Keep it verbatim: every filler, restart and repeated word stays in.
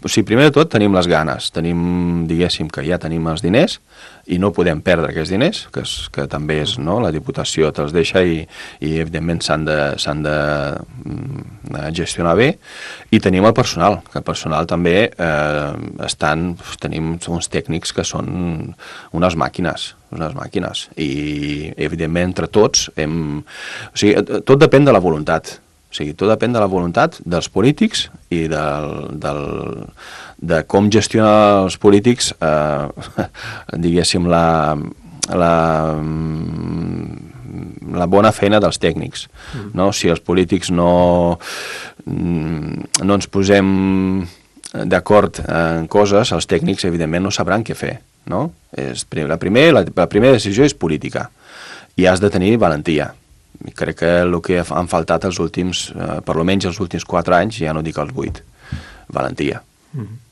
o sigui, primer de tot tenim les ganes, tenim, diguéssim, que ja tenim els diners i no podem perdre aquests diners, que, és, que també és, no?, la Diputació te'ls deixa i, i evidentment s'han de, s'han de gestionar bé, i tenim el personal, que el personal també eh, estan, tenim uns tècnics que són unes màquines, unes màquines, i evidentment entre tots hem... O sigui, tot depèn de la voluntat. O sigui, tot depèn de la voluntat dels polítics i del, del, de com gestionar els polítics, eh, diguéssim, la, la, la bona feina dels tècnics. Mm. No? Si els polítics no, no ens posem d'acord en coses, els tècnics, evidentment, no sabran què fer. No? És, la, primer, la, la primera decisió és política i has de tenir valentia. I crec que el que han faltat els últims, eh, per almenys els últims quatre anys, ja no dic els vuit, valentia. Mm-hmm.